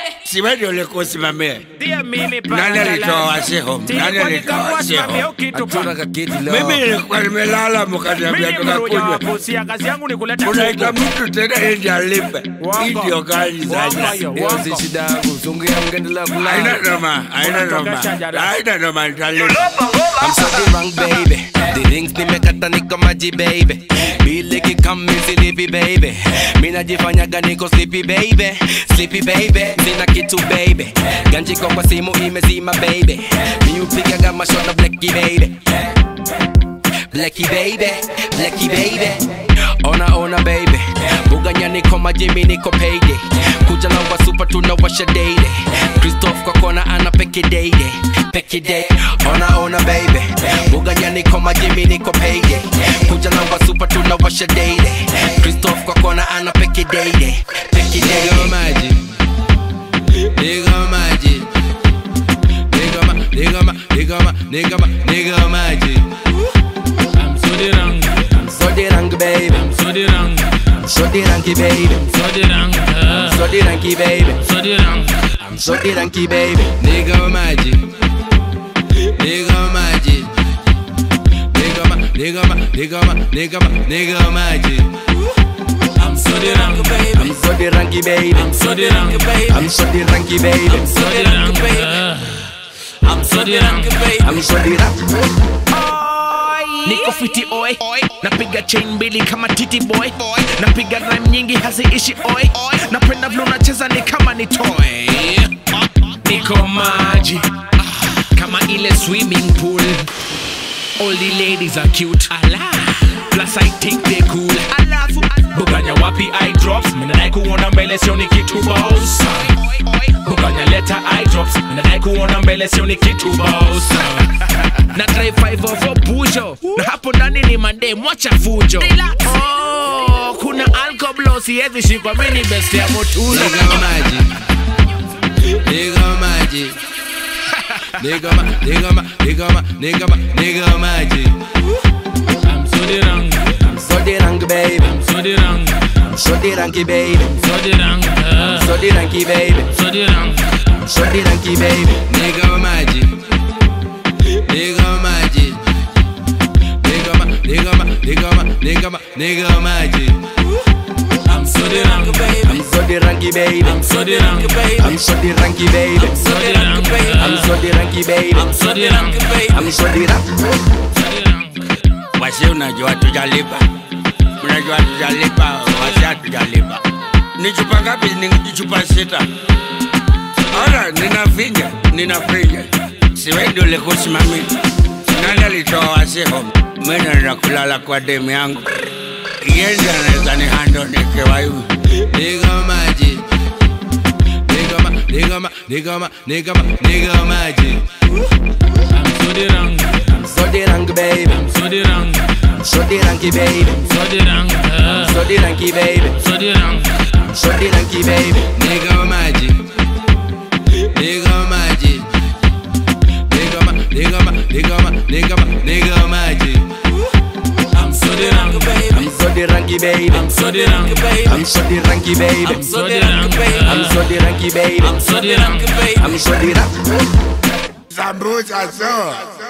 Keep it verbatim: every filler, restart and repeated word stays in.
Si wewe ndio ulikosimamia. Nani alitoa wasio? Nani alitoa wasio? Mimi nilikuwa nimelala mkaniambia tukakunywa. Kuna mtu tena nje alipe. Ndio gani sasa? Hiyo shida yangu. Sungu yangu endelea kulala. Haina noma, haina noma. Haina noma nitalipa. I'm so the wrong baby. The rings nimekata niko maji baby. Bile kikam mimi baby. Mimi najifanyaga niko sleepy baby. Sleepy baby. Sina kitu baby. Ganji kwa simu imezima baby. Mimi upiga kama shot of Blacky baby. Blacky baby. Blacky baby. Ona ona baby. Buganya niko maji mimi niko payday. Kuja na wa super tunawasha daily. Christoph kwa kona ana peke daily. Peke day. Ona ona baby. Buganya niko maji mimi niko payday. Kuja na wa super tunawasha daily. Christoph kwa kona ana peke daily. Peke day. Nigga maji. Nigga maji. Nigga ma, nigga ma, nigga ma, nigga ma, nigga maji. I'm so the wrong. I'm so the wrong baby. I'm so the wrong. So the ranky baby. I'm so the wrong. So the ranky baby. So the wrong. I'm so the ranky baby. Nigga maji. Nigga maji. Nigga ma, nigga ma, nigga ma, nigga ma, nigga maji. I'm so the wrong baby. I'm so the ranky baby. I'm so the wrong baby. I'm so the ranky baby. I'm so the wrong baby. I'm so the wrong baby. I'm so the ranky. Niko fiti oi, napiga chain mbili kama titi boy, napiga rhyme nyingi haziishi oi, napenda vile unacheza ni kama ni toy. Niko maji kama ile swimming pool. All the ladies are cute, ala. Plus I think they cool, alafu Buganya wapi eye drops, mina dai kuona mbele sio ni kitu boss. Buganya leta eye drops, mina dai kuona mbele sio ni kitu boss. Na try five of a bujo, na hapo ndani ni mande mwacha fujo. Oh, kuna alcohol siwezi shikwa mimi best ya motulo. Nigga maji. Nigga maji. Nigga ma, nigga ma, nigga ma, nigga ma, nigga maji. I'm so the wrong. I'm so the wrong baby. I'm so the wrong. I'm so the ranky baby. So the wrong. So the ranky baby. So the wrong. So the ranky baby. Nigga maji. Nigga maji. Nigga ma, nigga ma, nigga ma, nigga ma, nigga maji. I'm so the wrong baby. I'm so the ranky baby. I'm so the wrong baby. I'm so the ranky baby. I'm so the wrong baby. I'm so the ranky baby. I'm so the wrong baby. I'm so the ranky. Wasi unajua tujalipa. Unajua tujalipa, wasi tujalipa. Ni chupa ngapi? Ni chupa sita. Ala, nina finger, nina finger. Si wewe ndio ulikosimamia. Nani alitoa wasio? Mimi naenda kulala kwa demu yangu. Yeye ndiye anaweza ni handle nikiwa hivi. Nigga maji. Nigga ma, nigga ma, nigga ma, nigga ma, nigga maji. I'm so the wrong. I'm so the wrong baby. I'm so the wrong. So the ranky baby. So the wrong. So the ranky baby. So the wrong. So the ranky baby. Nigga maji. Nigga maji. Nigga ma, nigga ma, nigga ma, nigga ma, nigga maji. I'm so the wrong baby. I'm so the ranky baby. I'm so the wrong baby. I'm so the ranky baby. I'm so the wrong baby. I'm so the ranky baby. I'm so the wrong baby. I'm so the ranky. Sambusa so.